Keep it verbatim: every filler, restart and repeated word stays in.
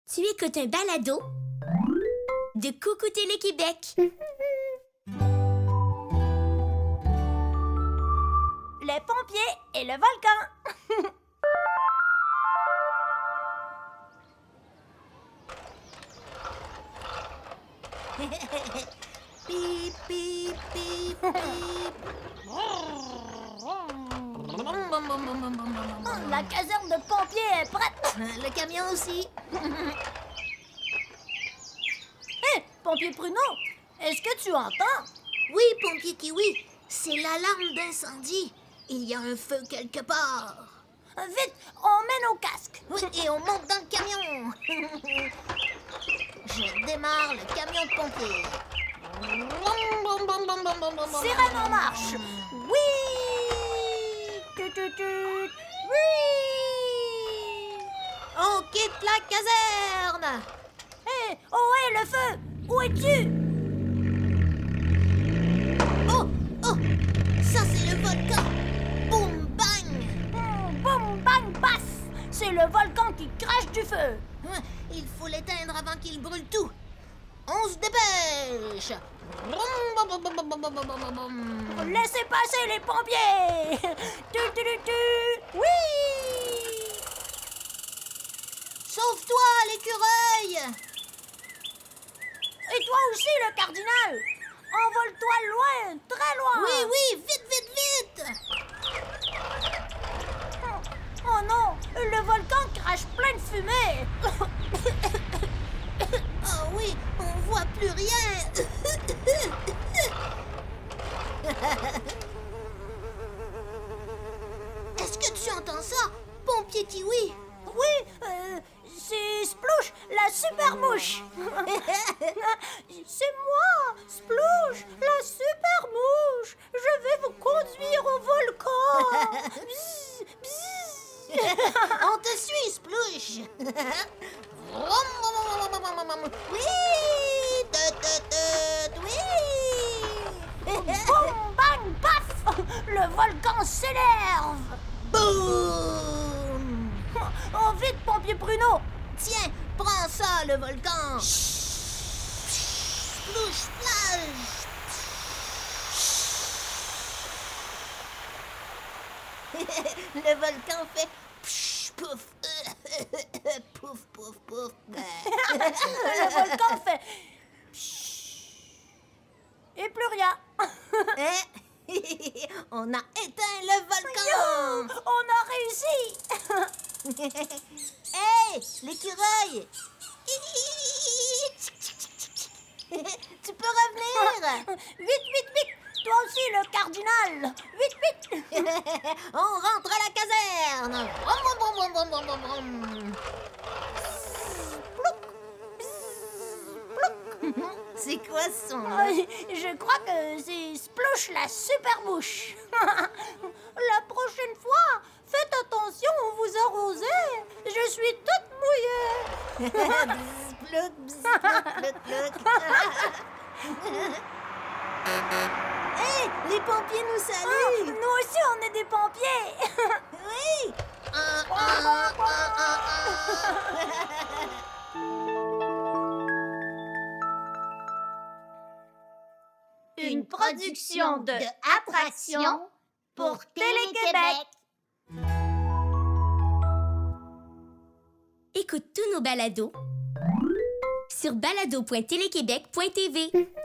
Tu écoutes un balado de Coucou Télé-Québec. Les pompiers et le volcan. Pip, pip, pip, pip. La caserne de pompiers est prête. Le camion aussi. Hé, pompier Pruneau, est-ce que tu entends? Oui, pompier Kiwi, c'est l'alarme d'incendie. Il y a un feu quelque part. Vite, on met nos casques. Oui, et on monte dans le camion. Je démarre le camion de pompiers. Sirène en marche. Oui. Tut, tut, tut. Oui. On quitte la caserne. Hé, oh hé, le feu. Où es-tu? Oh, oh, ça c'est le volcan. Boum, bang. Hmm, boum, bang, paf. C'est le volcan qui crache du feu. Il faut l'éteindre avant qu'il brûle tout. On se dépêche. Laissez passer les pompiers. Tu, tu, tu, tu. Oui. Sauve-toi, l'écureuil. Et toi aussi, le cardinal. Envole-toi loin, très loin. Oui, oui, vite, vite, vite. Oh, oh non, le volcan crache plein de fumée. Oh oui, on voit plus rien. Est-ce que tu entends ça, pompier Kiwi? Oui, euh, c'est Splouche, la super mouche. C'est moi, Splouche, la super mouche. Je vais vous conduire au volcan. Bzz, bzz. On te suit, Splouche. Oui, tut, tut, tut, oui. Boum, bang, paf. Le volcan s'énerve. Boum. Oh, vite, pompier Pruneau. Tiens, prends ça, le volcan. Splouche, plage. Le volcan fait psh, pouf, pouf, pouf, pouf. Le volcan fait... Et plus rien. Hein? On a éteint le volcan. Yo, on a réussi. Hey, l'écureuil. Tu peux revenir. Vite, vite, vite. Toi aussi, le cardinal. Vite, vite. On rentre à la caserne. Brum, brum, brum, brum, brum, brum. C'est quoi ce son? Je crois que c'est Splouche la super mouche. La prochaine fois, faites attention, on vous arrosez. Je suis toute mouillée. Bzz, plouc, bzz, plouc, plouc, plouc. Hey, les pompiers nous saluent. Nous aussi, on est des pompiers. Oui. Ah, ah, ah, ah, ah. Une production de Attraction pour Télé-Québec. Écoute tous nos balados sur balado point téléquébec point t v.